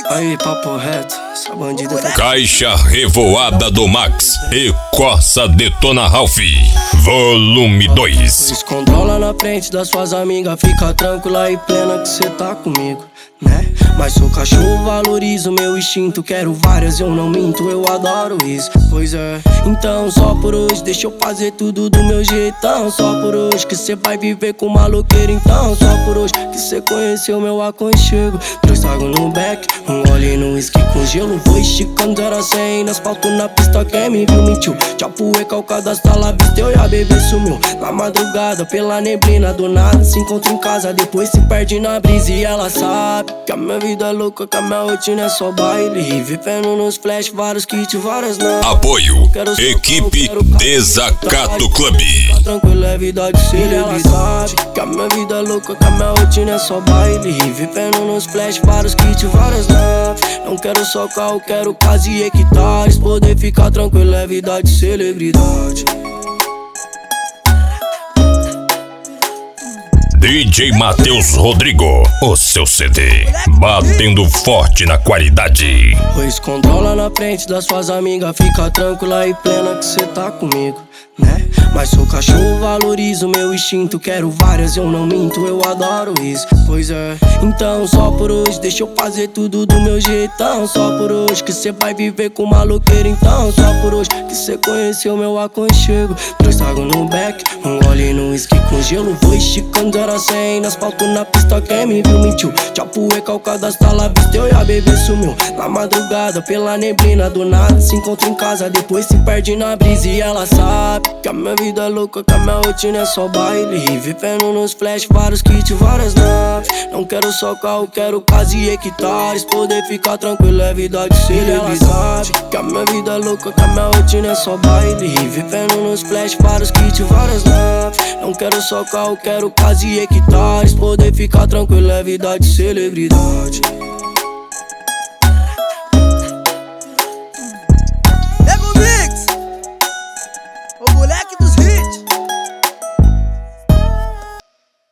Aí, papo reto, essa bandida tá... Caixa Revoada do Max e Corsa Detona Ralph, volume 2. Descontrola na frente das suas amigas, fica tranquila e plena que cê tá comigo, né? Mas sou cachorro, valorizo meu instinto. Quero várias, eu não minto, eu adoro isso. Pois é, então só por hoje deixa eu fazer tudo do meu jeitão. Só por hoje que cê vai viver com maloqueiro. Então só por hoje que cê conheceu meu aconchego. 2 tragos no back, um gole no whisky com gelo. Vou esticando 0 a 100 no asfalto na pista. Quem me viu mentiu, Chapo recalcado hasta la vista. Eu e a bebê sumiu na madrugada pela neblina. Do nada se encontra em casa, depois se perde na brisa. E ela sabe que a minha vida é louca, que a minha rotina é só baile. Vivendo nos flash, vários kits, várias não. Apoio, equipe Desacato Club. Tranquilo, é vida de ser. Ela sabe que a minha vida é louca, que a minha rotina é só baile. Vivendo nos flash, vários kits, várias não. Não quero só carro, quero casa e hectares. Poder ficar tranquilo, é vida de celebridade. DJ Matheus Rodrigo, o seu CD, batendo forte na qualidade. Pois controla na frente das suas amigas, fica tranquila e plena que cê tá comigo, né? Mas sou cachorro, valorizo meu instinto. Quero várias, eu não minto, eu adoro isso. Pois é, então só por hoje deixa eu fazer tudo do meu jeitão. Só por hoje que cê vai viver com maloqueiro. Então só por hoje que cê conheceu meu aconchego. 2 tragos no back, um gole no whisky com gelo. Vou esticando 0 a 100 no asfalto na pista. Quem me viu mentiu, Chapo recalcado hasta la vista. Eu e a bebê sumiu na madrugada pela neblina. Do nada se encontra em casa, depois se perde na brisa. E ela sabe que a minha vida é louca, que a minha rotina é só baile. Vivendo nos flash, vários kits, várias naves. Não quero só carro, quero casa e hectares. Poder ficar tranquilo, é vida de celebridade. Ela sabe que a minha vida é louca, que a minha rotina é só baile. Vivendo nos flash, vários kits, várias naves. Não quero só carro, quero casa e hectares. Poder ficar tranquilo, é vida de celebridade.